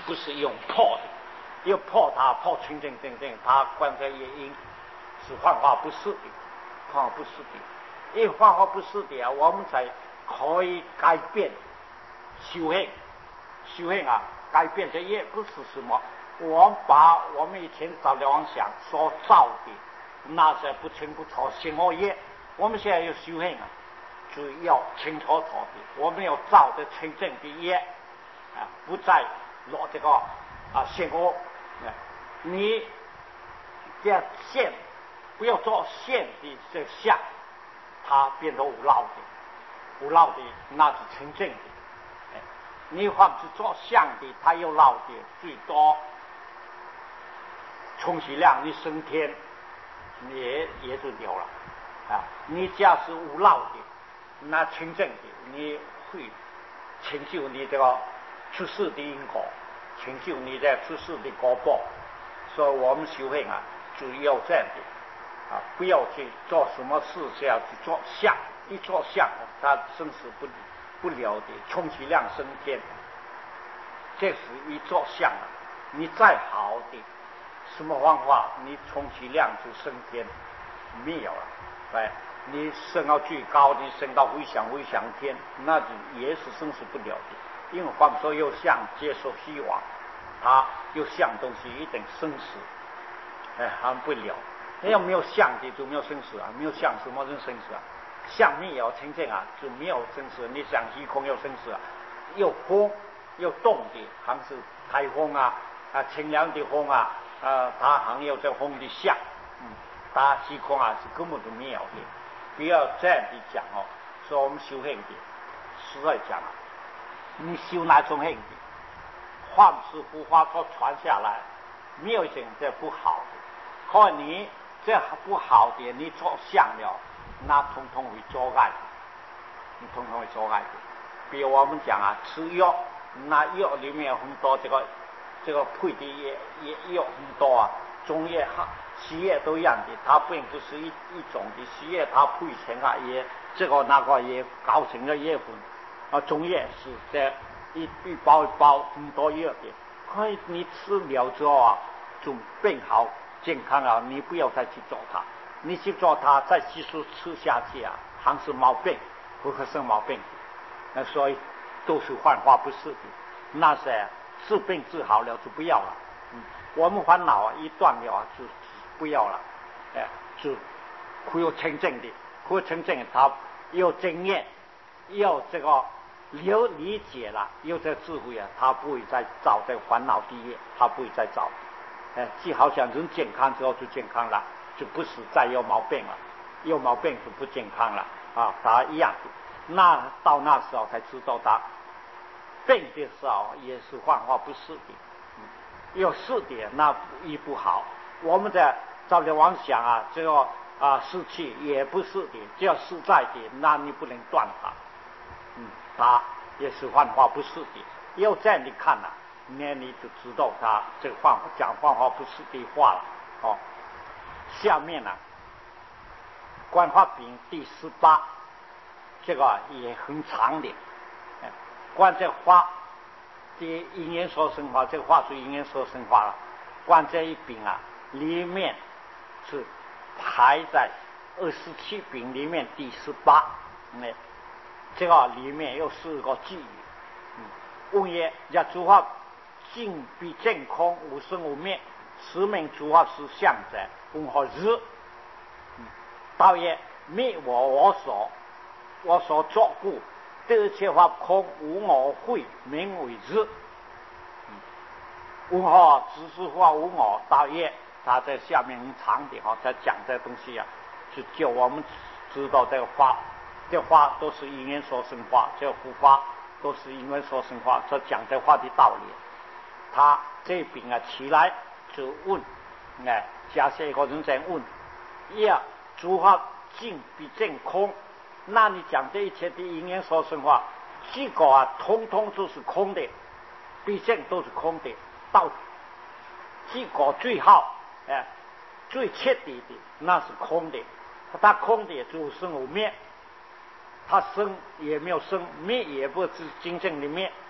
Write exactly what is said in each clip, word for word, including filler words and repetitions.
不是用破的，要破它破清清清清，它观察原因是幻化不是的，幻化不是的，因为幻化不是的啊，我们才可以改变修行，修行啊，改变这也不是什么，我们把我们以前早的妄想所造的那些不清不楚心恶业，我们现在要修行啊，就要清楚楚的，我们要造的清净的业啊，不再落这个啊心恶。啊、你这线不要做线的这相，它变成无漏的，无漏的那是清净的。哎、你或是做相的，它有漏的，最多充其量你升天，也也就有了啊。你假是无漏的，那清净的，你会成就你这个出世的因果，成就你在出世的果报。所以我们修行啊，就要这样的啊，不要去做什么事是要去做相，一做相，他生死不不了的，充其量升天。这是一做相啊，你再好的什么方法，你充其量就升天，没有了。哎，你升到最高，你升到回想回想天，那就也是生死不了的。因为我们说有相接受希望，他有相东西一定生死，哎，还不了。要没有相的就没有生死啊，没有相什么人生死啊？相没有清净啊，就没有生死。你想虚空有生死啊？有风有动的，还是台风啊啊，清凉的风啊啊，它还有这风的相，嗯，它虚空啊是根本就没有的。不要这样的讲哦，说我们修行的，实在讲啊，你修哪种行的？幻师佛法所传下来，没有一件这不好的。可你这不好的，你做相了，那通通会阻碍的，你通通会阻碍的。比如我们讲啊，吃药，那药里面有很多这个这个配的也也有很多啊，中药哈、西药都一样的，它并不是一一种的，西药它配成啊也这个那个也搞成了药粉，啊，中药是这。一一包一包很多药的，可以你吃了之后啊，就变好健康了。你不要再去做它，你去做它再继续吃下去啊，还是毛病，会生毛病。那所以都是幻化不是的，那些治病治好了就不要了。嗯，我们烦恼啊一断了啊就不要了，哎，就会有清净的，会有清净的，他有经验，有这个。有理解了，有这智慧啊，他不会再造这烦恼地狱，他不会再造。哎，就好像人健康之后就健康了，就不是再有毛病了，有毛病就不健康了啊，他一样的。那到那时候才知道他病的时候也是幻化不是的，嗯，有是的那一不好。我们在照着妄想啊，这个啊失去也不是的，只要实在的，那你不能断它。嗯，他也是幻化不是的，要这样的看呐、啊，那你就知道他这个幻讲幻化不是的话了。哦，下面呢、啊，观化品第十八，这个也很长的。哎，观这花的因缘所生花，这个花是因缘所生花了。观这一品啊，里面是排在二十七品里面第十八。哎。这个里面有四个句语，嗯，问曰：若诸法尽彼真空，无生无灭，此名诸法实相者，问何日？嗯，道曰：灭我我所，我所作故，得一切法空，无我慧，名为日。嗯，问何知是法无我？道曰：他在下面很长的哈，在讲这东西啊，是叫我们知道这个法。这话都是因缘所生化，这护法都是因缘所生化，这讲这话的道理。他这边啊起来就问，哎，假设一个人在问，呀，诸法尽彼真空，那你讲这一切的因缘所生化，结果啊，通通都是空的，毕竟都是空的，到结果最好，哎，最彻底的那是空的，它空的就生无灭。它生也没有生，灭也不是真正的灭，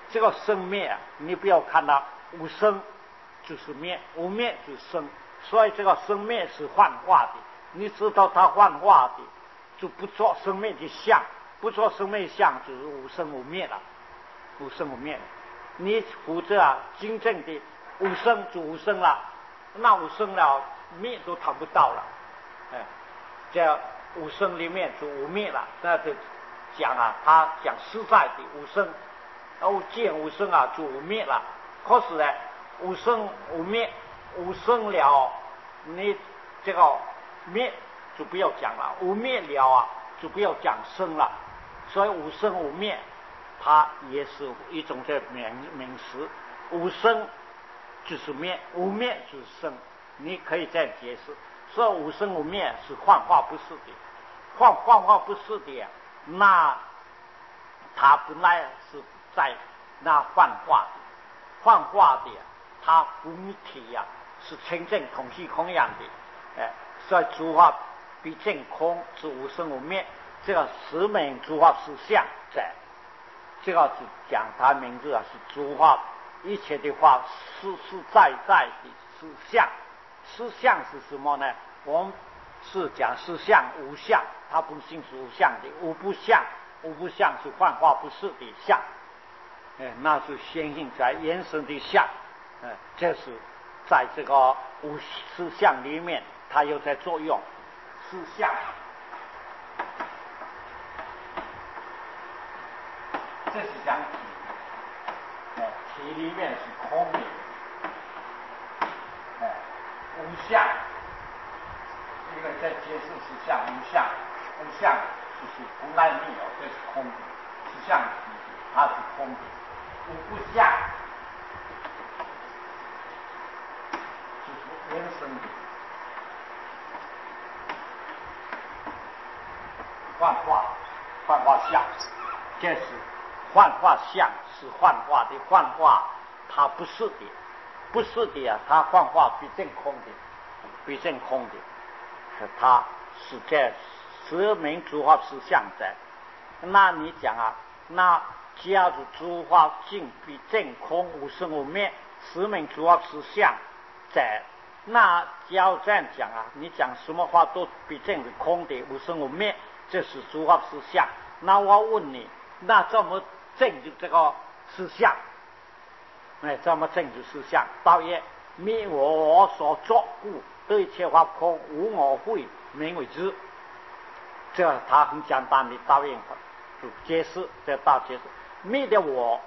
这个生灭啊，你不要看到无生就是灭，无灭就是生，所以这个生灭是幻化的。你知道它幻化的，就不做生灭的相，不做生灭相就是无生无灭了，无生无灭。你否则啊，真正的无生就无生了，那无生了灭都谈不到了，哎，这无生里面就无灭了，那就讲啊，他讲实在的无生，哦，见无生啊就无灭了。可是呢，无生无灭，无生了，你这个灭就不要讲了，无灭了啊就不要讲生了。所以无生无灭，它也是一种这名名词。无生就是灭，无灭就是生，你可以这样解释。所以无生无灭是幻化不是的，幻幻化不是的，那它本来是在那幻化的，幻化的它本体呀、啊、是真正空虚空样的，哎，所以诸法毕竟空是无生无灭，这个实名诸法实相在，这个是讲它名字啊，是诸法一切的话实实在在的实相。实相是什么呢？我们是讲实相无相，它本性是无相的，无不相，无不相是幻化不是的相，哎，那是显现在延伸的相，哎，这是在这个无实相里面，它有在作用。实相，这是讲体，哎，体里面是空的，哎，无相。这个在解释实相无相，无相就是从来没有，这是空的；实相它是空的，无不相就是原生的。幻化，幻化相，这是幻化相，是幻化的，幻化它不是的，不是的啊，它幻化必正空的，必正空的。它是这十名诸法实相在，那你讲啊，那假如诸法尽必正空，无生无灭，十名诸法实相在，那假如这样讲啊，你讲什么话都必正是空的，无生无灭，这是诸法实相。那我问你，那怎么证据这个实相？哎，怎么证据实相？道也，灭我我所作故。对一切法空，无我慧，名为知。这他很简单的导演就解释，这大解释灭的我，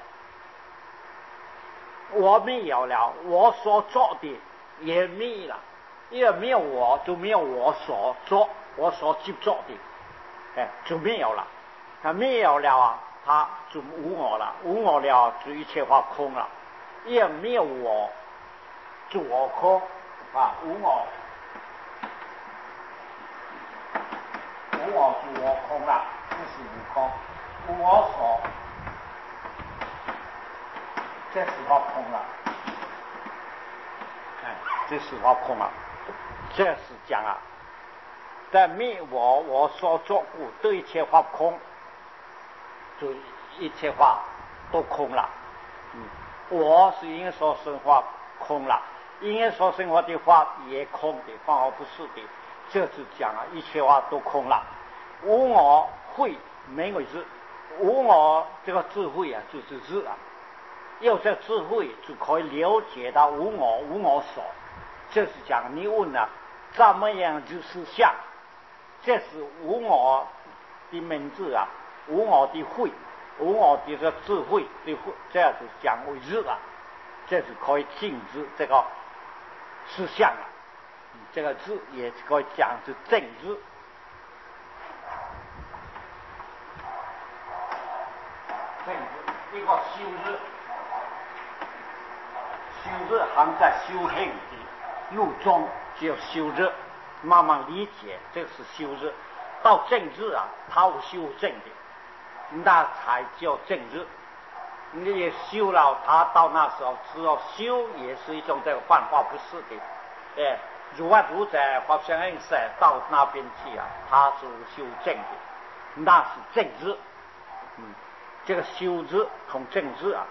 我没有了，我所做的也灭了，因为没有我就没有我所做，我所去做的，哎，就没有了。他没有了啊，他就无我了，无我了就一切法空了，因为没有我，就我空。啊，无我，无我就我空了，这是无空，无我所，这是我空了，哎，这是我空了，这是讲啊，在灭我我所作故，对一切法空，就一切法都空了，嗯，我是因所生法空了。因所生活的法也空的，反而不是的，这就讲啊，一切法都空了。无我慧名为智，无我这个智慧啊，就是智啊。有这智慧就可以了解到无我无我所。这是讲你问了、啊，怎么样就是相？这是无我的名字啊，无我的慧，无我的这个智慧的慧，这样就讲为智啊。这是可以禁止这个。实相啊，这个字也可以讲是正字。正字一个修日，修日行在修行的路中，只有修日，慢慢理解这是修日。到正日啊，它无修正的，那才叫正日。你也修了，他到那时候知道修也是一种这个幻化不是的，哎，如外如在法相应塞到那边去啊，他是修正的，那是正知，嗯，这个修知同正知啊，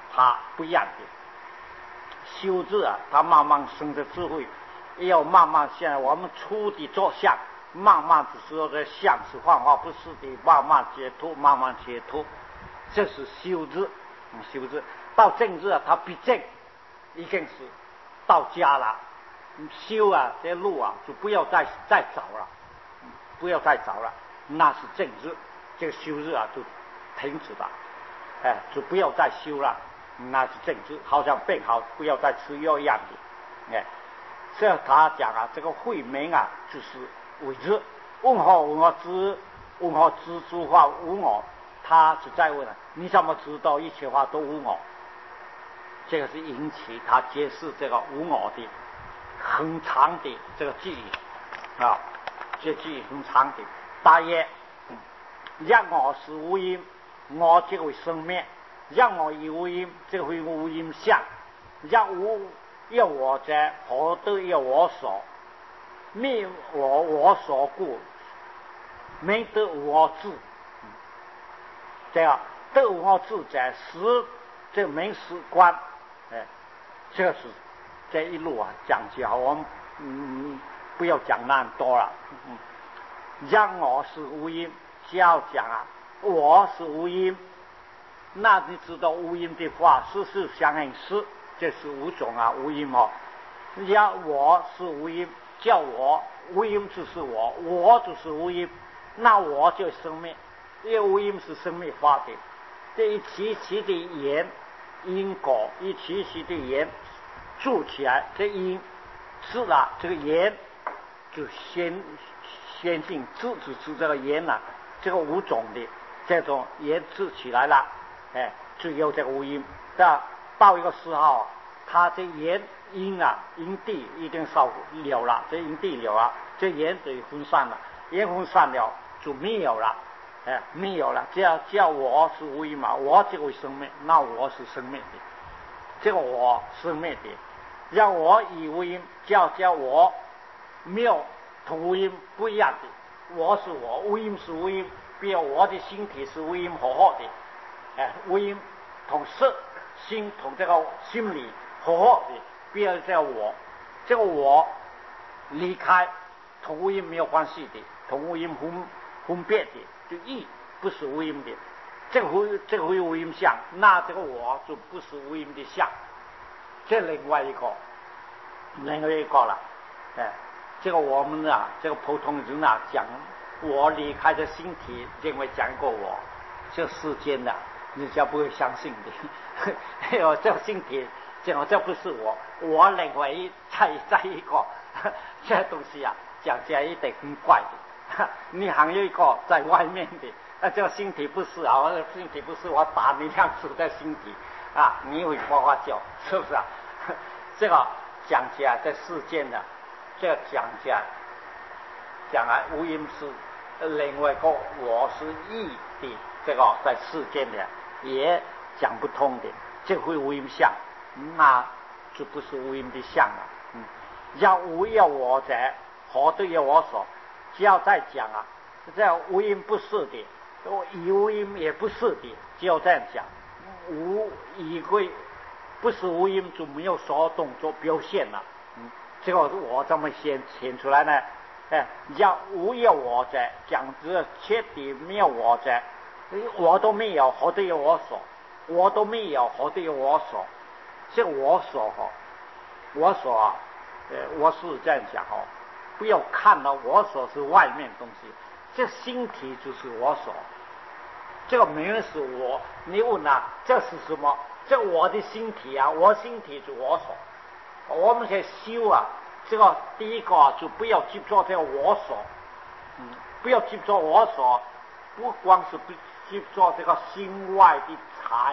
它不一样的。修字啊，它慢慢生的智慧，要慢慢现在我们初地做相，慢慢的时候的相是幻化不是的，慢慢解脱，慢慢解脱，这是修字。嗯，修字到正字啊，它比正已经是到家了。修啊，这路啊，就不要再再找了，不要再找了，那是正字。这个修字啊，就停止了，哎，就不要再修了，那是正字，好像病好，不要再吃药一样的。哎，这他讲啊，这个慧明啊，就是为之。问何问何知？问何知诸法无我？他是在问啊，你怎么知道一切法都无我？这个是引起他解释这个无我的很长的这个记忆啊，这记忆很长的。大约一我是无因，我即为生灭；一我以无因，即为无因相。一无一我者，何得一我所？灭我我所故，没得我智。这样得我智者，实这名实观。哎，这是这一路啊讲起好，我们嗯不要讲那么多了。嗯，让我是无因，只要讲啊，我是无因，那你知道无因的话，事事相应是，这是五种啊无因哦。让我是无因，叫我无因就是我，我就是无因，那我就生命。因为无因是生命法的，这一期期的缘因果，一期期的缘住起来，这因是了，这个缘就先先进自只是这个缘呐、啊，这个五种的这种缘住起来了，哎，就有这个无因。到到一个时候，它这缘因啊，因地一定烧了了，这因地了了，这缘就分散了，缘分散了就没有了。哎，没有了，只要叫我是无因嘛，我这个生命，那我是生命的，这个我生命的，让我以无因，叫叫我没有同无因不一样的，我是我，无因是无因，比如我的身体是无因和合的，哎，无因同色心同这个心理和合的，比如这个我，这个我离开同无因没有关系的，同无因分分别的。就义不是无因的，这个会这个会无因相，那这个我就不是无因的相，这另外一个，另外一个了，哎，这个我们啊，这个普通人啊讲，我离开的身体，认为讲过我，这世间的、啊、人家不会相信的，哎呦，这个身体讲这不是我，我另外再再一个，这东西啊讲起来一定很怪的。你还有一个在外面的，那这个身体不是啊，我的身体不是，我打你两次在身体啊，你会呱呱叫，是不是啊？这个讲起来在世间的，这个讲起来讲啊，无因是另外一个我是义的，这个在世间的也讲不通的，这会无因相，那就不是无因的相了。嗯，要无要我者，何得要我所？只要再讲啊，这无因不是的，以无因也不是的，只要这样讲，无以归不是无因就没有所有动作表现了。嗯，这个我这么显显出来呢？哎，要无有我者，讲这彻底没有我者，我都没有，何得有我所？我都没有，何得有我所？这我所哈，我所啊，呃，我是这样讲哦。不要看到我所是外面东西，这身体就是我所，这个没人是我。你问啊，这是什么？这我的身体啊，我身体是我所。我们在修啊，这个第一个啊，就不要执着这个我所，嗯，不要执着我所，不光是不执着这个心外的财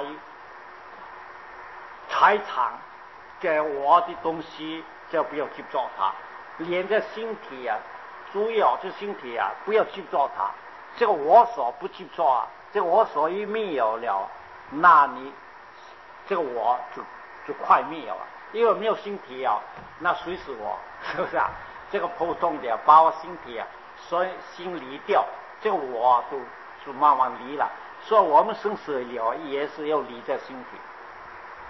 财产，给我的东西，就不要执着它。连这身体啊，主要这身体啊，不要执着它。这个我所不执着啊，这个我所一灭有了，那你这个我就就快灭了。因为没有身体啊，那谁是我？是不是啊？这个普通的把我身体啊，所以心离掉，这个我就就慢慢离了。所以我们生死了也是要离这身体。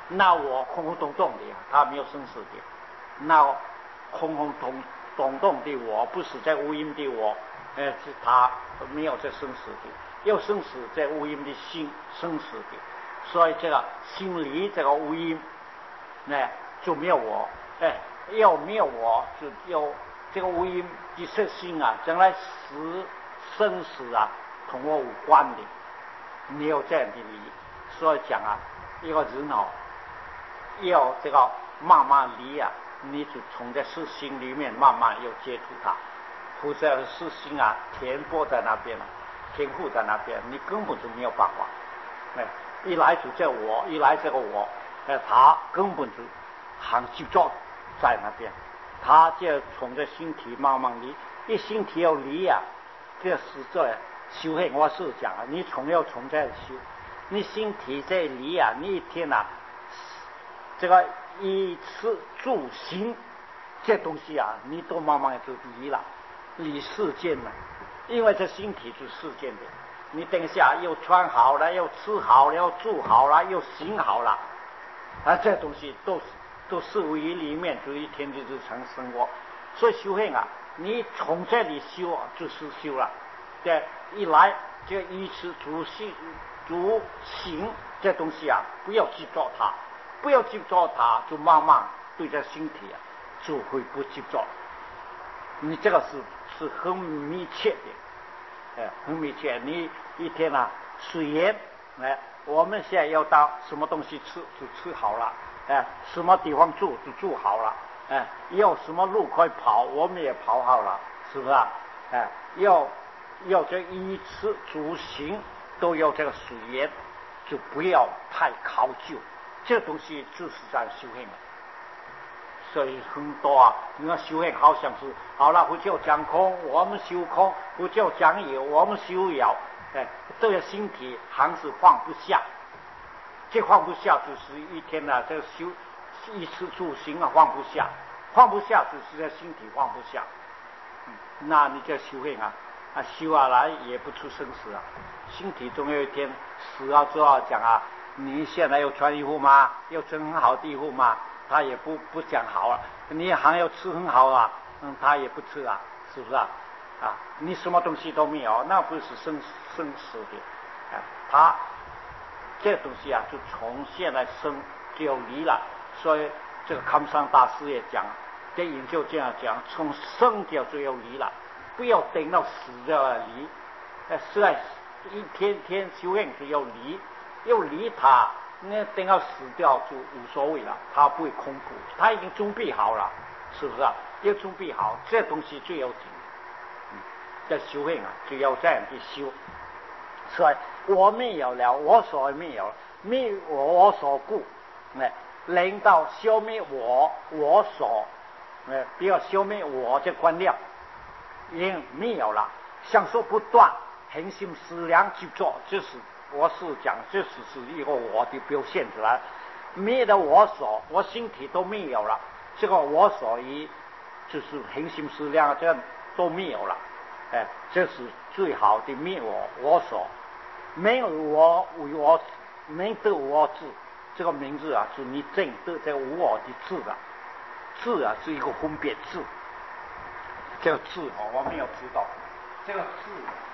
那我空空洞洞的呀，他没有生死的。那空空洞洞洞的我，不是在无因的我，呃，是他没有在生死的，有生死在无因的心生死的，所以这个心里这个无因，那就没有我，哎，要没有我就有这个无因的色心啊，将来死生死啊，同我无关的，没有这样的理。所以讲啊，一个人哦，要这个慢慢离啊，你就从这四心里面慢慢要接触它，或者四心啊填补在那边了，填覆在那边，你根本就没有办法。哎，一来就这我，一来这个我，哎，他根本就很集中在那边，他就从这身体慢慢离，一身体要离啊，这是这修行。我是讲啊，你从要从这修。你身体在离啊，你一天啊，这个一吃住行这东西啊，你都慢慢就离了，离世间了。因为这身体是世间的，你等下又穿好了，又吃好了，又住好了，又行好了，啊，这东西都是都是为里面就一天的日常生活。所以修行啊，你从这里修啊，就是修了。对，一来就一吃住行。主行这东西啊，不要执着它，不要执着它，就慢慢对这身体啊，就会不执着。你这个是是很密切的，哎，很密切。你一天啊，水源，哎，我们现在要到什么东西吃就吃好了，哎，什么地方住就住好了，哎，要什么路可以跑，我们也跑好了，是不是啊？哎，要要这衣吃住行。都有这个水源，就不要太考究，这东西就是在修行。所以很多啊，你看修行好像是好了，不叫讲空，我们修空；不叫讲有，我们修有。哎，这个身体还是放不下，这放不下就是一天呢、啊，这个修一次住行啊放不下，放不下就是这身体放不下。嗯，那你这修行啊。啊，修下来也不出生死啊！身体总有一天死了之后讲啊，你现在要穿衣服吗？要穿很好的衣服吗？他也不不讲好了。你还要吃很好啊，嗯，他也不吃啊，是不是啊？啊，你什么东西都没有，那不是生生死的。啊，他这东西啊，就从现在生就离了。所以这个康桑大师也讲，这研究这样讲，从生就就要离了。不要等到死了离，呃，实在一天天修行就要离，要离他，那等到死掉就无所谓了，他不会空苦，他已经准备好了，是不是啊？要准备好，这东西最要紧。嗯，这修行啊，就要这样去修。所以我没有了，我所没有，没有我所故，哎，领导消灭我我所，哎，不要消灭我这观念。因没有了，享受不断，恒心思量去做，这是我是讲，这是是一个我的表现出来。没有了我所，我身体都没有了，这个我所一就是恒心思量，这都没有了。哎，这是最好的灭我我所，没有我为我没得我智，这个名字啊，是你正得这无我的智啊，智啊是一个分别智。这个字哦，我没有知道，这个字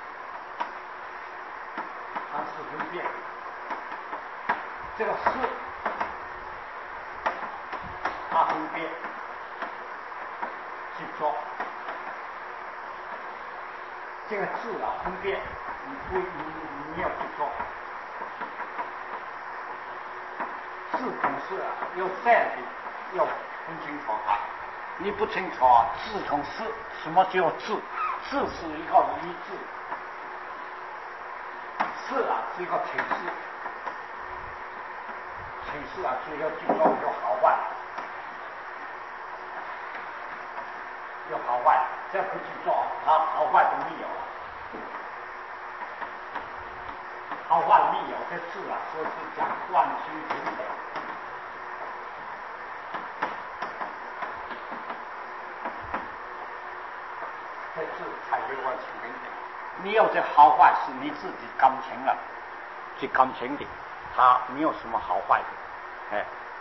它是分辨，这个是它分辨，记住，这个字啊分辨，你不你你你要记住，字总是要这样的，要分清楚它。你不清楚啊，字从是什么叫字？字是一个一字，是啊是一个情事，情事啊就要记住有好坏，有好坏，这不记住，它好坏都没有了，好坏没有，这字啊说是讲万清平等。这字才有万清平等。你有这好坏是你自己感情了，去感情的，它没有什么好坏的，哎，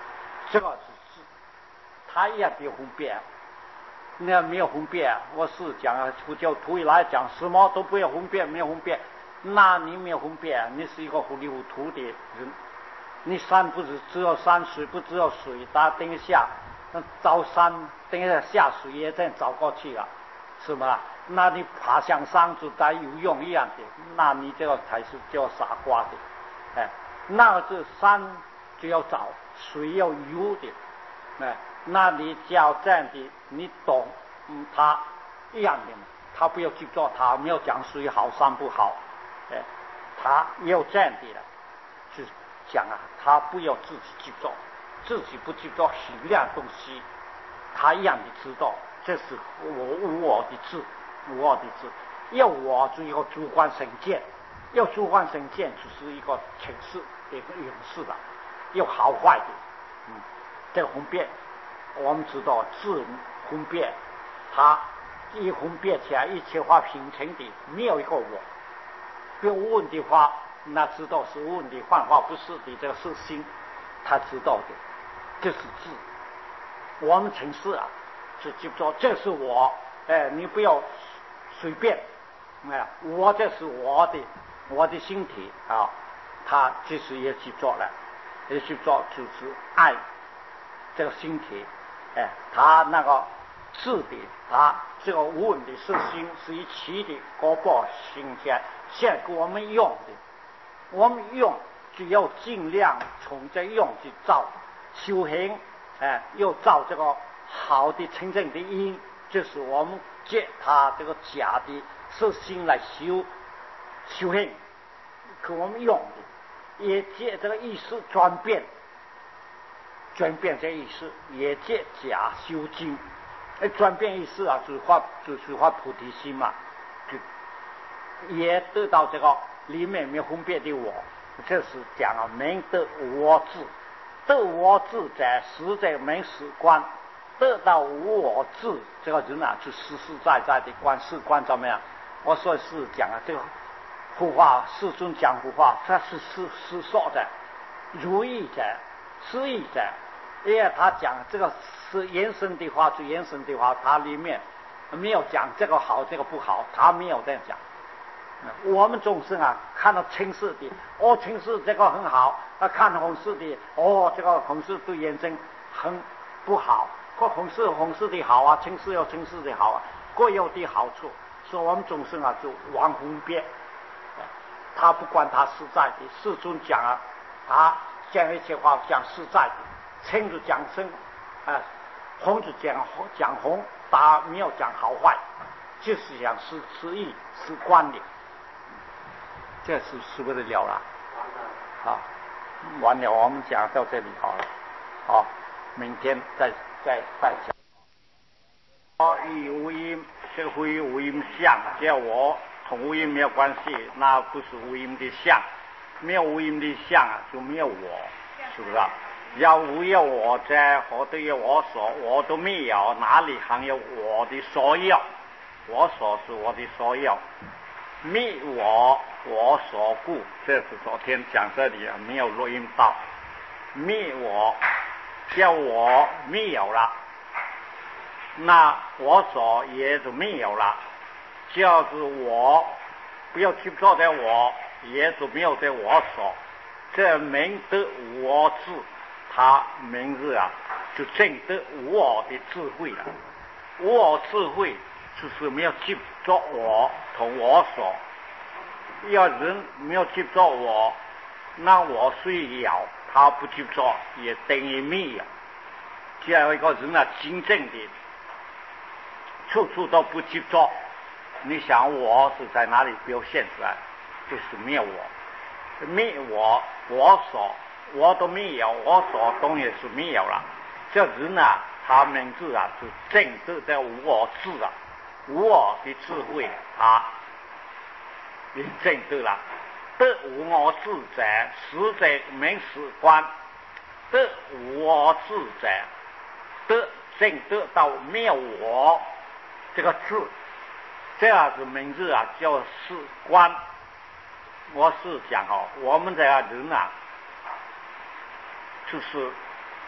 这个是智，他一样的分辨。那没有分辨，我是讲啊，佛教徒一来讲什么都不要分辨，没有分辨，那你没有分辨，你是一个糊里糊涂的人。你山不是只有山，水不只有水，它等一下，那找山等一下下水也再找过去了，是吗？那你爬上山就带游泳一样的，那你这个才是叫傻瓜的，哎，那这山就要找，水要游的，哎。那你叫这样的，你懂，嗯，他一样的嘛，他不要去做，他没有讲水好山不好，哎，他要这样的了，就讲啊，他不要自己去做，自己不去做许量东西，他一样的知道，这是我无我的智，无我的智，要我就一个主观神见，要主观神见就是一个情势，一个勇士的，有好坏的，嗯，这个分辨。我们知道智分辨，它一分辨起来，一切话平成的，没有一个我。有问的话，那知道是问的，幻化不是的，这个是心，他知道的，这是智。我们城市啊，是记不着，这是我，哎，你不要随便，哎，我这是我的，我的身体啊，他其实也记不着了，也记不着就是爱这个身体。哎，他那个智的，他这个问的是心是一起的，高报心天，现给我们用的，我们用就要尽量从这用去造修行，哎，又造这个好的真正的因，就是我们借他这个假的是心来修修行，给我们用的，也借这个意识转变。转变这意思，也借假修经，哎，转变意思啊，就是发就是发菩提心嘛，就也得到这个里面没有分别的我，这是讲啊，明得无我智，得我智在实在没实观，得到无我智，这个人啊，就实实在在的观事观怎么样？我说是讲啊，这个佛法世尊讲佛法，它是是是说的如意在。失意在，因为他讲这个是延伸的话，就延伸的话，它里面没有讲这个好，这个不好，他没有这样讲。我们众生啊，看到青色的，哦，青色这个很好；那看红色的，哦，这个红色对眼睛很不好。各红色红色的好啊，青色有青色的好啊，各有的好处。所以我们众生啊，就往分别，他不管他实在的，世尊讲啊，他。讲一些话讲实在的，青就讲生，啊，红就讲讲红，打没有讲好坏，就是讲是是义是观的，这是是不是了了？好，完了，我们讲到这里好了，好，明天再再再讲。我与无因，这个非无因相，只要我同无因没有关系，那不是无因的相。没有无因的相啊，就没有我，是不是啊？要无有我在，或者有我所，我都没有，哪里还有我的所有？我所是我的所有，灭我我所故，这是昨天讲这里啊，没有录音到。灭我，叫我没有了，那我所也就没有了，就是我不要去做的我。也就没有在我所，这明得无我智，他明日啊就证得无我的智慧了。无我智慧就是没有执着我同我所，要人没有执着我，那我虽有，他不执着也等于没有。只要一个人啊，真正的处处都不执着，你想我是在哪里表现出来？就是没有我，没我，我所我都没有，我所东也是没有了。这人啊，他名字啊，就正得的无我智啊，无我的智慧，他也正得了。得无我智者，实在名实观；得无我智者，得正得到没有我这个智，这样子名字啊，叫是观。我是讲哦，我们这个人啊，就是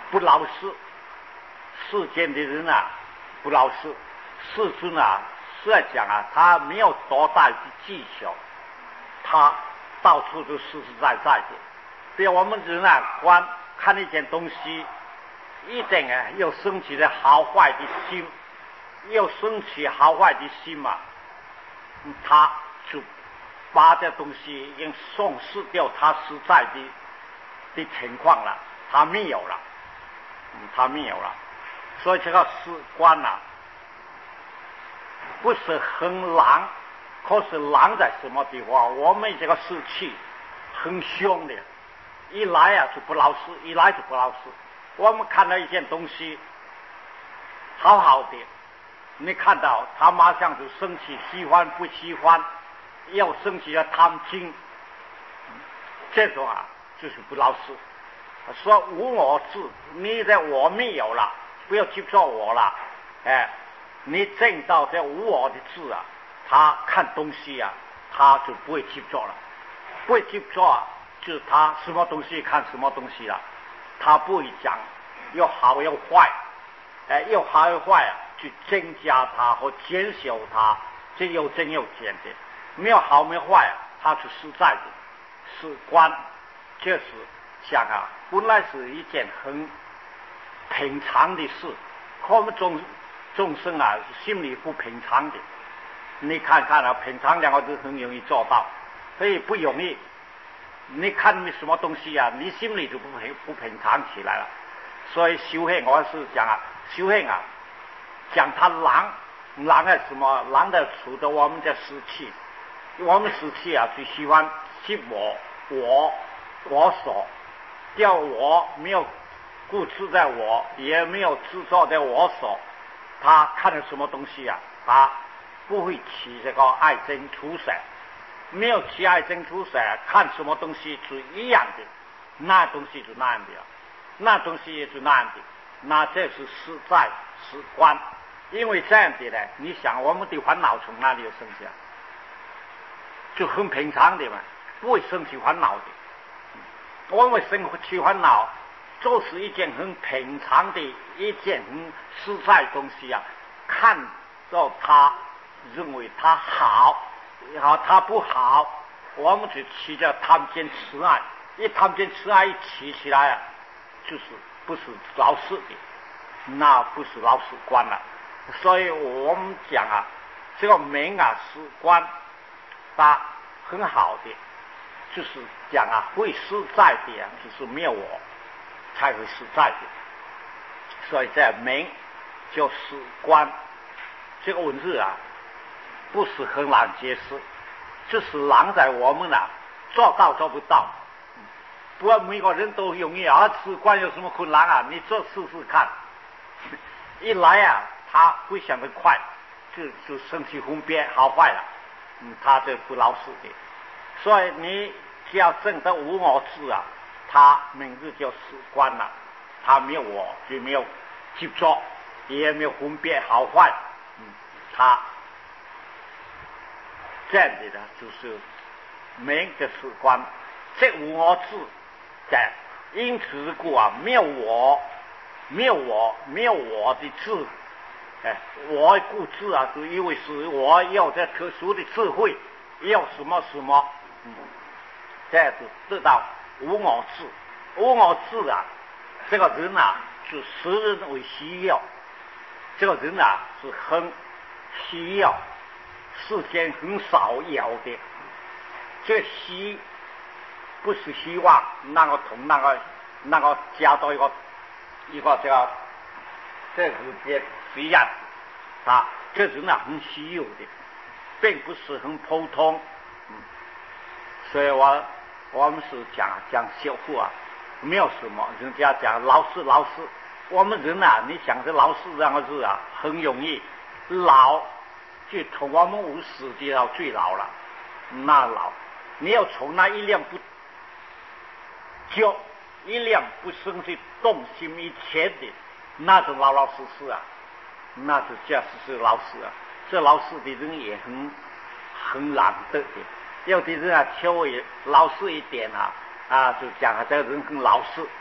不老实。世间的人啊，不老实。世尊啊，是在讲啊，他没有多大的技巧，他到处都实实在在的。比如我们人啊，观看一件东西，一定啊要升起的好坏的心，要升起好坏的心嘛，他就把这东西已经丧失掉他实在的的情况了，他没有了，嗯，他没有了。所以这个史观啊，不是很狼，可是狼在什么地方？我们这个士气很凶的，一来啊就不老实，一来就不老实。我们看到一件东西好好的，你看到他马上就生气，喜欢不喜欢，要生气要贪心，这种啊就是不老实。说无我智，你的我没有了，不要接受我了，哎，你证到这无我的智啊，他看东西啊，他就不会接受了，不会接受啊，就是他什么东西看什么东西了，他不会讲要好要坏，哎，要好要坏啊，去增加它和减少它，这有增有减的，没有好没有坏啊，它是实在的，是观，这是想啊，本来是一件很平常的事，可我们众众生啊，心里不平常的。你看看啊，平常两个字很容易做到，所以不容易。你看你什么东西啊，你心里就不平不平常起来了。所以修行我是讲啊，修行啊，讲他狼，狼是什么？狼的处的我们的湿气，我们湿气啊，最喜欢去我我我所，叫我没有固执在我，也没有制造在我所。他看到什么东西啊，他不会起这个爱憎出色，没有起爱憎出色，看什么东西是一样的，那东西就那样的，那东西也就那样的，那这是实在实观。因为这样的呢，你想我们的烦恼从哪里有生起啊？就很平常的嘛，不会生起烦恼的。我们生起烦恼，就是一件很平常的一件很实在的东西啊，看到他认为他好，好他不好，我们就起着贪见痴爱，一贪见痴爱一起起来啊，就是不是老实的，那不是老实观了。所以我们讲啊，这个名啊实观，它很好的，就是讲啊会实在的啊，就是没有我才会实在的。所以这名叫实观，这个文字啊不是很难解释，就是难在我们啊做到做不到。不过每个人都容易啊，实观有什么困难啊？你做试试看，一来啊他会想得快，就就生气分别好坏了，嗯，他就不老实的。所以你只要证得无我智啊，他名字叫实观了，他没有我，就没有执着，也没有分别好坏，嗯，他这样子的就是名的实观。这无我智在因此之故啊，没有我，没有我，没有我的智。哎，我固执啊，就因为是我要这特殊的智慧，要什么什么，嗯，这样子得到无我智。无我智啊，这个人啊，是世人为需要，这个人啊是很需要，世间很少有的。这希不是希望那个同那个那个加到一个一个这个这个边是一样的啊，这人啊很稀有的，并不是很普通。嗯，所以我我们是讲讲修护啊，没有什么人家讲老实老实，我们人啊，你想这老实两个字啊，很容易老，就从我们五十就到最老了，那老你要从那一辆不就一辆不生去动心以前的那种老老实实啊，那是驾驶是老实啊。这老实的人也很很难得的，有的人啊稍微老实一点啊啊，就讲啊这个人很老实，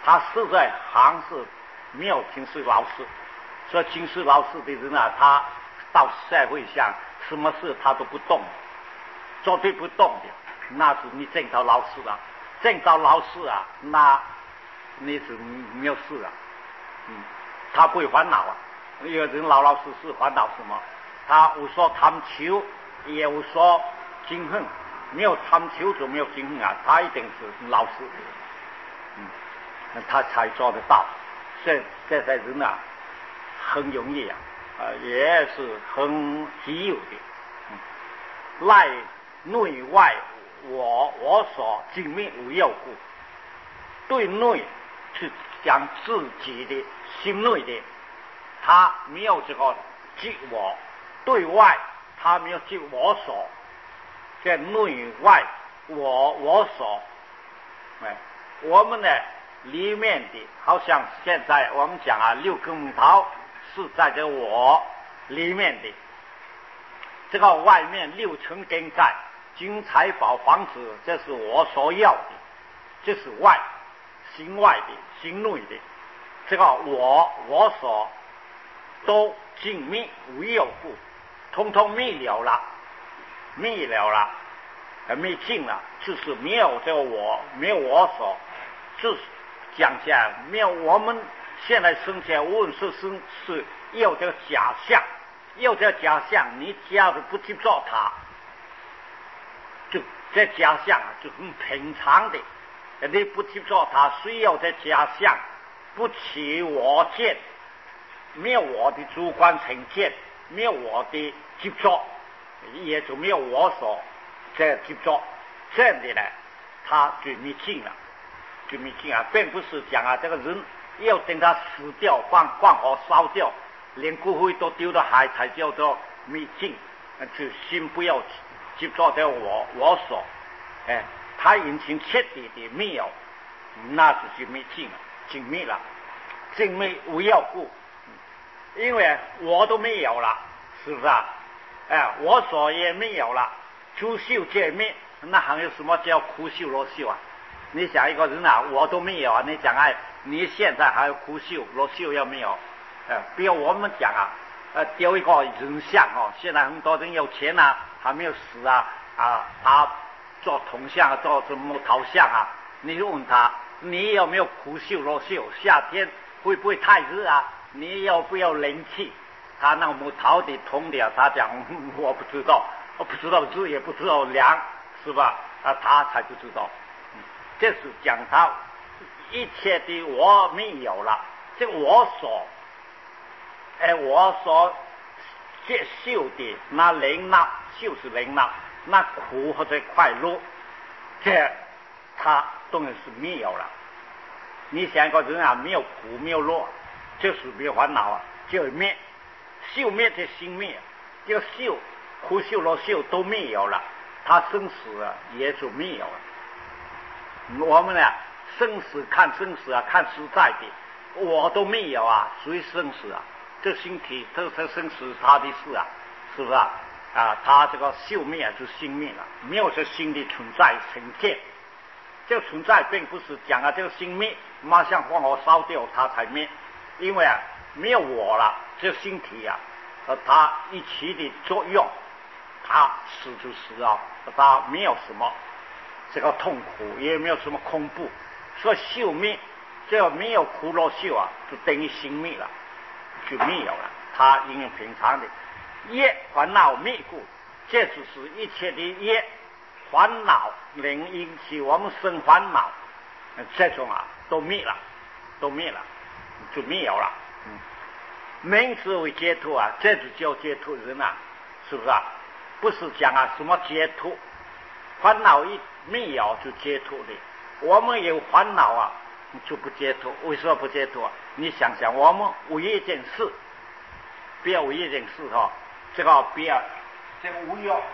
他实在行是没有经世老师，所以经世老师的人啊，他到社会上什么事他都不动，绝对不动的，那是你见到老师了，见到老师啊，那你是没有事啊，嗯，他不会烦恼啊。有人老老实实烦恼什么？他无所贪求，也无所惊恨，没有贪求就没有惊恨啊，他一定是老实的，嗯，他才做得到。这这些人啊，很容易啊，啊、呃，也是很稀有的。嗯，赖内外我我所精密无有故，对内是讲自己的心内的，他没有这个即我；对外他没有即我所，在内外我我所。哎，我们呢里面的，好像现在我们讲啊，六根木头是在这我里面的，这个外面六尘根在金财宝房子，这是我所要的，这是外心外的心内的，这个我我所都尽灭无有故，通通灭了了，灭了了，呃，灭尽了，就是没有这个我，没有我所，就是讲下没有我们现在生前无论是生是有这个假象，有这个假象，你只要是不去做它，就这假象啊，就很平常的，你不去做它，虽有这假象，不起我见，没有我的主观成见，没有我的执着，也就没有我所在执着，这样的呢，他就灭尽了，就灭尽啊，并不是讲啊，这个人要等他死掉，放放火烧掉，连骨灰都丢到海才叫做灭尽，就心不要执着在我我所，哎，他已经彻底的没有，那就是灭尽了，尽灭了，尽灭无有故。因为我都没有了，是不是啊？哎，我所也没有了，诸秀皆灭，那还有什么叫苦秀罗秀啊？你想一个人啊，我都没有啊，你讲哎，你现在还有苦秀罗秀要没有？呃，比如我们讲啊，呃，丢一个人像哦，现在很多人有钱啊，还没有死啊，啊，他做铜像啊，做什么陶像啊？你问他，你有没有苦秀罗秀？夏天会不会太热啊？你要不要冷气？他那个木头的铜的，他讲、嗯、我不知道，我不知道热也不知道凉，是吧？啊，他才不知道。嗯、这是讲他一切的我没有了，这个我所，哎，我所接受的那灵纳，就是灵纳，那苦或者快乐，这他当然是没有了。你想一个人啊，没有苦没有乐，就是没有烦恼啊，就灭，休灭的心灭，这个休苦修罗修都没有了，他生死啊也就没有了。我们呢，生死看生死啊，看实在的，我都没有啊，属于生死啊，这身体这这生死他的事啊，是不是啊？啊，他这个休灭就心灭了，没有这心的存在成见。这个存在并不是讲啊，这个心灭，马上放火烧掉它才灭，因为啊没有我了，这个身体啊和它一起的作用，它死就死啊，它没有什么这个痛苦，也没有什么恐怖，所以休灭，只要没有苦乐休啊，就等于心灭了，就没有了，它因为平常的业烦恼灭故，这只是一切的业。烦恼能引起我们生烦恼，这种啊都灭了，都灭了，就没有了。嗯，名字为解脱啊，这就叫解脱人啊，是不是啊？不是讲啊什么解脱，烦恼一没有就解脱的。我们有烦恼啊，就不解脱。为什么不解脱？你想想，我们为一件事，不要为一件事哈、哦，这个不要，这个无药。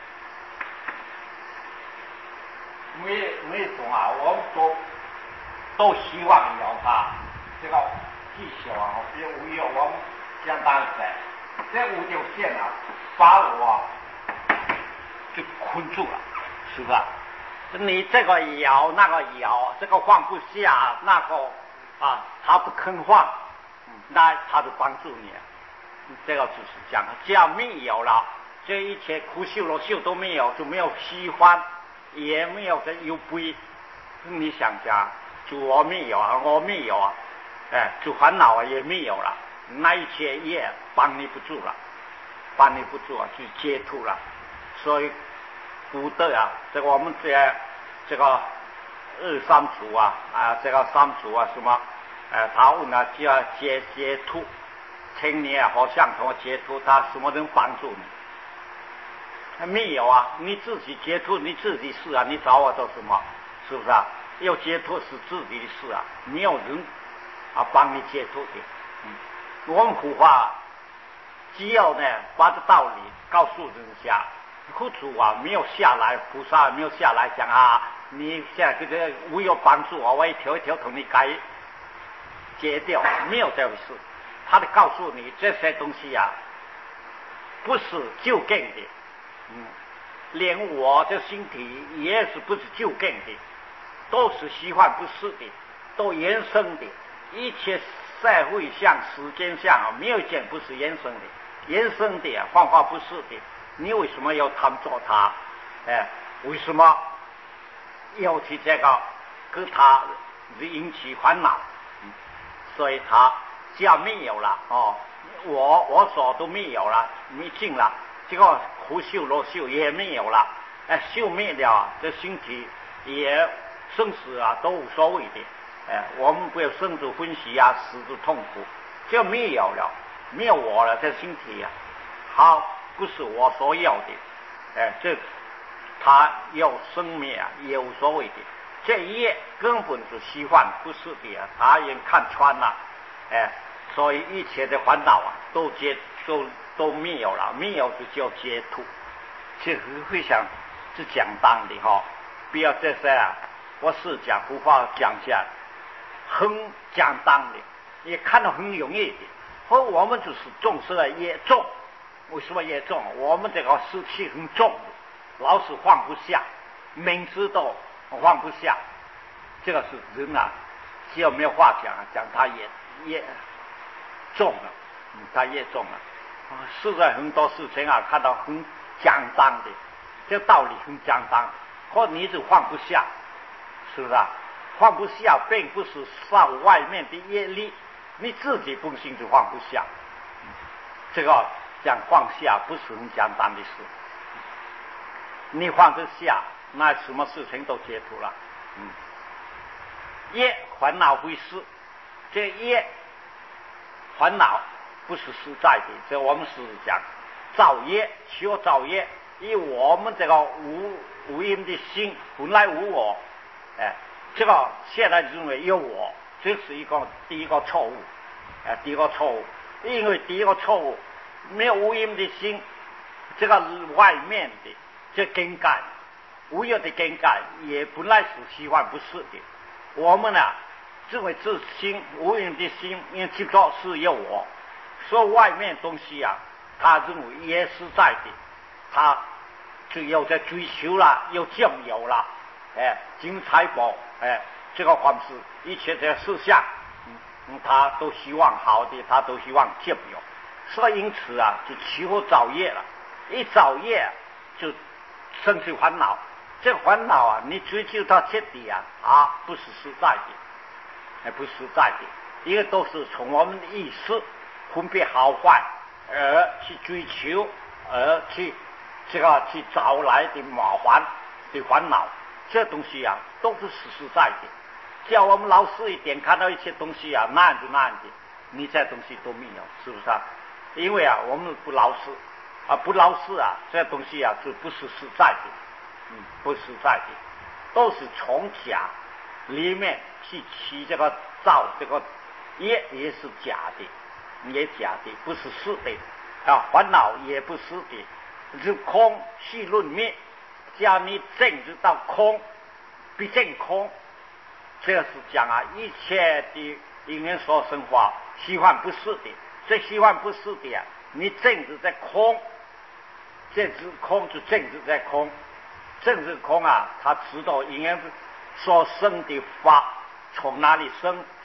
每每种啊，我们都都希望有它这个技巧啊，比如无有我们简单在这五条线啊，把我就困住了，是不是？你这个摇那个摇，这个放不下，那个啊，他不肯放，那他就帮助你。这个就是讲，只要没有了，这一切苦修罗修都没有，就没有喜欢，也没有这忧悲。你想想，就我没有啊，我没有啊，哎，就烦恼啊也没有了，那一切也帮你不住了，帮你不住啊，就解脱了。所以古德啊，这个我们这这个二三祖啊啊，这个三祖啊什么，呃，他问啊叫解解脱。请你啊，好像同解脱，他什么能帮助你？没有啊，你自己解脱你自己事啊，你找我做什么？是不是啊？要解脱是自己的事啊，没有人啊帮你解脱的。嗯，我们佛法只要呢把这道理告诉人家，佛祖啊没有下来，菩萨没有下来讲啊，你现在这个我有帮助啊，我一条一条同你改解掉，没有这回事。他得告诉你这些东西呀、啊，不是就近的，嗯，连我的身体也是不是就近的，都是虚幻不实的，都延伸的，一切社会上、时间上啊，没有一件不是延伸的，延伸的啊，幻化不实的，你为什么要贪做它？哎，为什么要去这个跟他引起烦恼？嗯，所以他。只要没有了哦，我我所都没有了，没尽了，这个苦修罗修也没有了，哎，修灭了，这身体也生死啊都无所谓的，哎，我们不要生死欢喜啊，死之痛苦，这没有了，没有我了，这身体啊，好不是我所要的，哎，这他要生灭啊也无所谓的，这一页根本就虚幻不是的啊，他也看穿了。哎，所以一切的烦恼啊，都解都都没有了，没有就叫解脱。其实会想是讲当的哈、哦，不要这些啊，我是讲佛法讲下，很讲当的，也看到很容易的。和我们就是重视的也重，为什么也重？我们这个湿气很重，老是放不下，明知道放不下，这个是人啊，只要没有话讲，讲他也。也重了，嗯，他也重了。啊，实在很多事情啊，看到很讲当的，这道理很讲当，或你就放不下，是不是啊？放不下，并不是受外面的业力，你自己本性就放不下。嗯、这个讲放下，不是很简单的事。你放得下，那什么事情都解脱了。嗯，业烦恼会事。这业烦恼不是实在的，这我们是讲造业，学造业，以我们这个无无因的心本来无我，哎，这个现在认为有我，这是一个第一个错误，哎，第一个错误，因为第一个错误没有无因的心，这个外面的这根感，无有的根感也本来是虚幻不是的，我们呢？认为自心无因的心，因为执着是有我，所以外面东西啊，他认为也是在的，他就有在追求了，有占有了，哎，金财宝，哎，这个方式，一切的事项，嗯嗯，他都希望好的，他都希望占有，所以因此啊，就起火造业了，一造业就生起烦恼，这个烦恼啊，你追求到彻底啊，啊，不是实在的。还不实在的，因为都是从我们的意识分别好坏而去追求，而去这个去找来的麻烦的烦恼，这东西啊都不是实在的。叫我们老实一点，看到一些东西啊那样子那样子，你这东西都没有，是不是啊？因为啊我们不老实啊，不老实啊，这东西啊就不是实在的，嗯，不实在的，都是从假里面去起这个造这个业也是假的，也假的，不是实的啊，烦恼也不是的，是空系论灭，叫你证知到空，必证空，这是讲啊，一切的因缘所生法，虚幻不是的，这虚幻不是的啊，你证知在空，这知空就证知在空，证知空啊，他知道因缘所生的法从哪里生，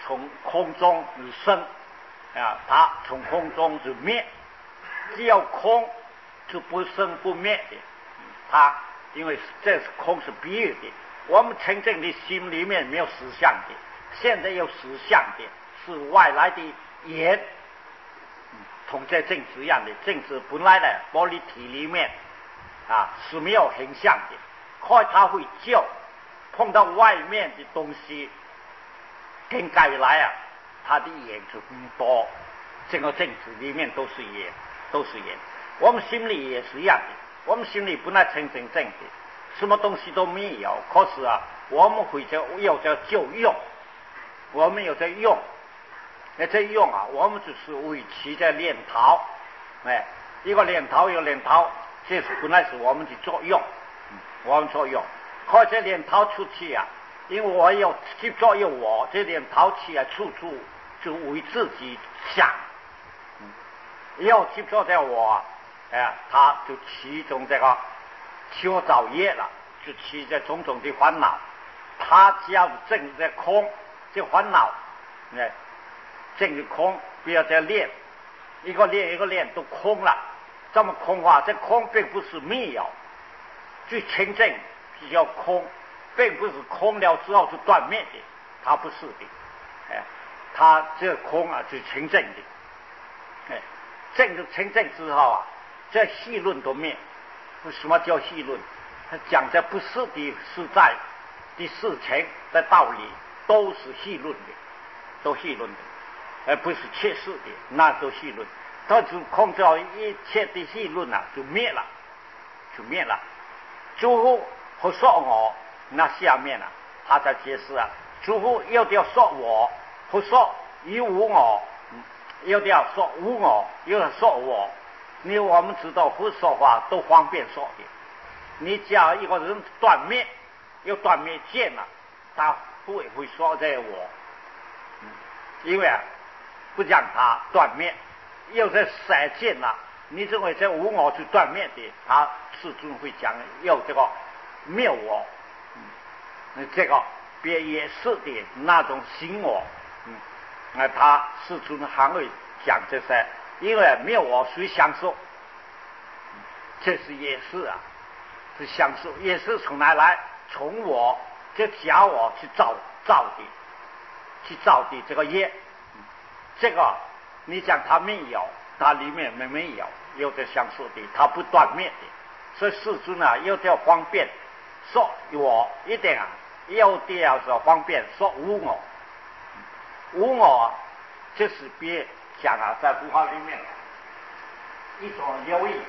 从空中而生啊，它从空中就灭。只要空就不生不灭的，它因为这是空是比喻的。我们真正的心里面没有实相的，现在有实相的是外来的言，同这政治一样的。政治本来呢玻璃体里面啊是没有形象的，看它会叫，碰到外面的东西跟改来啊，它的眼就很多。整个政治里面都是眼，都是眼。我们心里也是一样的，我们心里本来真真正的，什么东西都没有，可是啊，我们会在有在就用，我们有在用，那在用啊，我们就是为其在练陶，哎，一个练陶一个练陶，这是本来是我们的作用，嗯、我们作用。可这练陶出去啊，因为我有去作用我，这练陶去啊，处处就为自己想，嗯，要去做在我，哎，他就其中这个修造业了，就起这种种的烦恼。他只要正在空，这烦恼，哎，正的空，不要再练，一个练一个练都空了。这么空话，这空并不是没有，最清净比较空，并不是空了之后就断灭的，它不是的，哎，它这空啊是清净的，哎，正的清净之后啊，这细论都灭。什么叫细论？他讲的不是的实在的事情的道理，都是细论的，都细论的，而不是切实的，那都细论。他就控制好一切的细论啊，就灭了，就灭了。诸乎和说我，那下面啊，他在解释啊，诸乎又要说我，和说与无我，又要说无我，又要说我。你我们知道不说话都方便说的，你叫一个人断灭，又断灭见了，他不会会说这我，嗯，因为啊不让他断灭，又在散见了，你认为这无我是断灭的，他始终会讲要这个灭我，嗯，这个别也是的那种行我，嗯，那他始终还会讲这些。因为灭我谁享受，这是也是啊，是享受，也是从哪来？从我这假我去造造的，去造的这个业，这个你讲它没有，它里面没没有，有的享受的，它不断灭的，所以世尊啊，有点方便说我一定啊，有的要说方便说无我，无我就是别。讲啊，在佛法里面一种留意，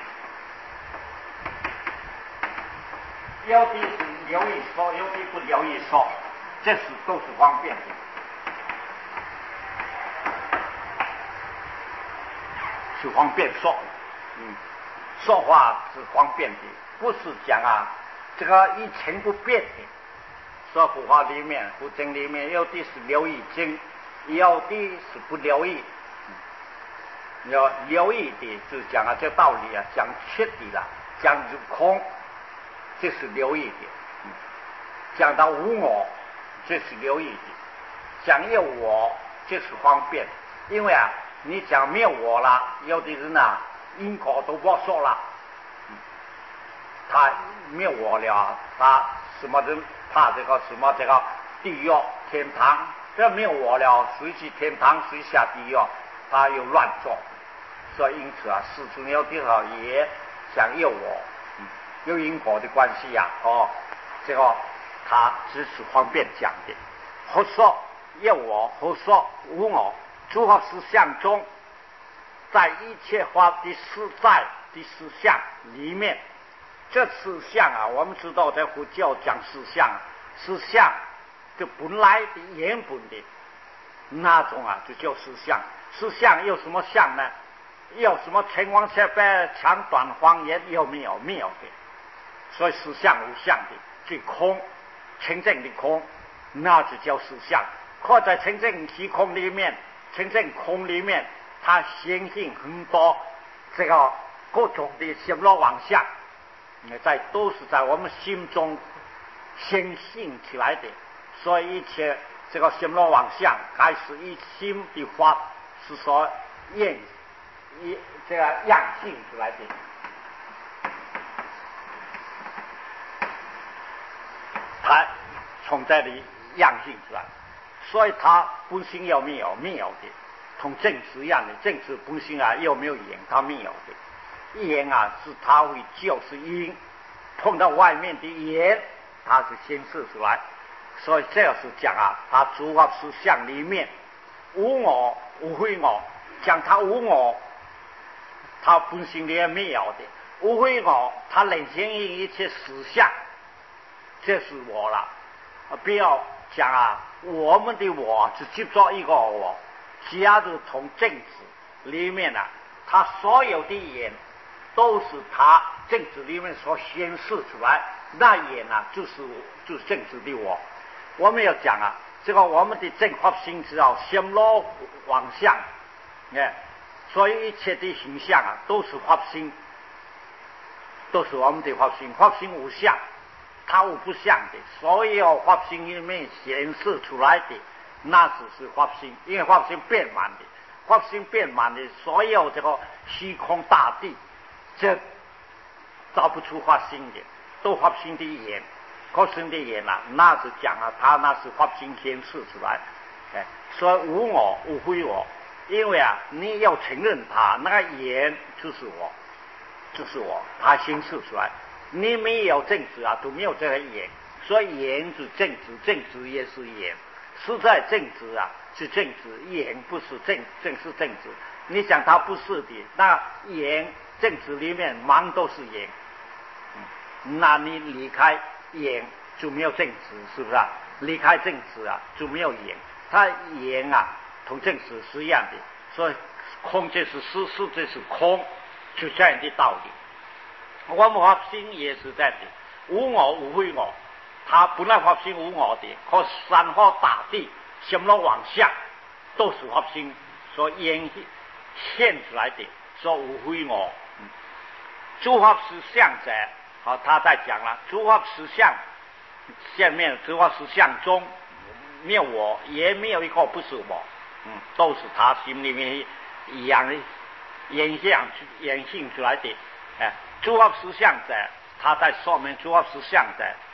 有的是留意说，有的不留意说，这是都是方便的，是方便说，嗯，说话是方便的，不是讲啊这个一成不变的。说佛法里面、佛经里面，有的是留意经，有的是不留意。要留意的就是讲啊这道理啊，讲缺的了，讲就空，这是留意的，嗯，讲到无我，这是留意的，讲有我，这是方便。因为啊你讲没有我了，有的人啊因果都不说了，嗯，他没有我了，他什么人怕这个什么这个地狱天堂，这没有我了，谁去天堂谁下地狱，他又乱做。所以因此啊，世尊有的时候也想有我，嗯，有因果的关系呀，啊，哦，这个他只是方便讲的。或说有我，或说无我，诸法实相中，在一切法的实在的实相里面，这实相啊，我们知道在佛教讲实相，实相就本来的原本的那种啊，就叫实相。实相有什么相呢？有什么情况下边长短方言有没有？没有的。所以实相无相的，最空清净的空，那就叫实相。或在清净虚空里面，清净空里面，它显现很多这个各种的心罗妄想，在都是在我们心中显现起来的。所以一切这个心罗万象开始以心的法是说验一这个样性出来的。它从这里样性出来，所以它本性有没有？没有的，同正直一样的，正直本性啊有没有眼？它没有的，眼啊是它会就是因，碰到外面的眼，它是显示出来。所以这个是讲啊，它诸法实相里面无我无非我，讲它无我，它本性里面没有的，无非我，它领先于一切实相。这是我了，不要讲啊，我们的我只接着一个我，假如从正直里面啊，他所有的眼都是他正直里面所显示出来，那眼啊就是就是正直的我。我们要讲啊，这个我们的正法性是要心罗万象，哎，所以一切的形象啊都是法性，都是我们的法性，法性无相。它无不相的，所有法性里面显示出来的，那只是法性，因为法性变满的，法性变满的，所有这个虚空大地，这找不出法性的，都法性的眼，法性的眼啊，那是讲啊，它那是法性显示出来，哎，所以无我无非我，因为啊，你要承认它，那个眼就是我，就是我，它显示出来。你没有正直啊，都没有这个眼，所以眼是正直，正直也是眼，实在正直啊是正直，眼不是正正是正直。你想它不是的，那眼正直里面忙都是眼，嗯，那你离开眼就没有正直，是不是啊？离开正直啊就没有眼，它眼啊同正直是一样的，所以空就是实，实就是空，就这样的道理。我们法性也是这样的，无我无非我，它本来法性无我的，可山河大地、心罗万象都是法性所演现出来的，说无非我。嗯，诸法实相者，好，他在讲了，诸法实相下面诸法实相中没有我，也没有一个不是我，嗯，都是他心里面一样的演象演性出来的，哎。诸法实相者，他在说明诸法实相者